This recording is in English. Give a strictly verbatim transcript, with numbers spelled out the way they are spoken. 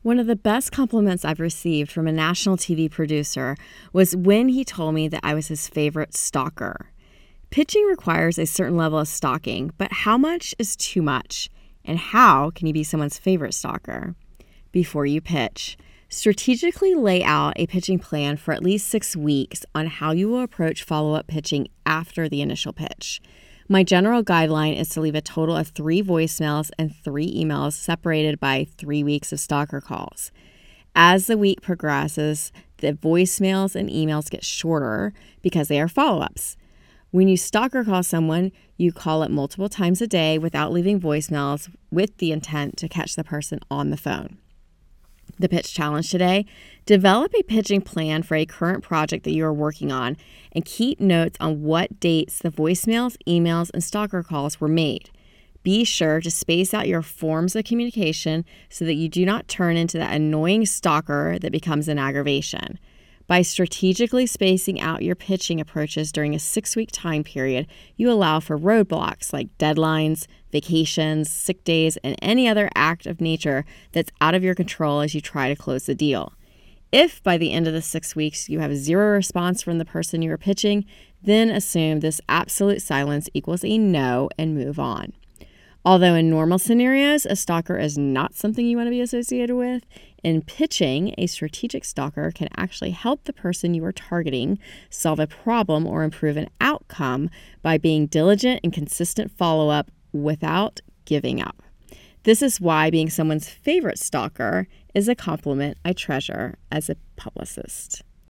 One of the best compliments I've received from a national T V producer was when he told me that I was his favorite stalker. Pitching requires a certain level of stalking, but how much is too much? And how can you be someone's favorite stalker? Before you pitch, strategically lay out a pitching plan for at least six weeks on how you will approach follow-up pitching after the initial pitch. My general guideline is to leave a total of three voicemails and three emails separated by three weeks of stalker calls. As the week progresses, the voicemails and emails get shorter because they are follow-ups. When you stalker call someone, you call it multiple times a day without leaving voicemails with the intent to catch the person on the phone. The pitch challenge today: develop a pitching plan for a current project that you are working on and keep notes on what dates the voicemails, emails, and stalker calls were made. Be sure to space out your forms of communication so that you do not turn into that annoying stalker that becomes an aggravation. By strategically spacing out your pitching approaches during a six-week time period, you allow for roadblocks like deadlines, vacations, sick days, and any other act of nature that's out of your control as you try to close the deal. If by the end of the six weeks you have zero response from the person you are pitching, then assume this absolute silence equals a no and move on. Although in normal scenarios, a stalker is not something you want to be associated with, in pitching, a strategic stalker can actually help the person you are targeting solve a problem or improve an outcome by being diligent and consistent follow-up without giving up. This is why being someone's favorite stalker is a compliment I treasure as a publicist.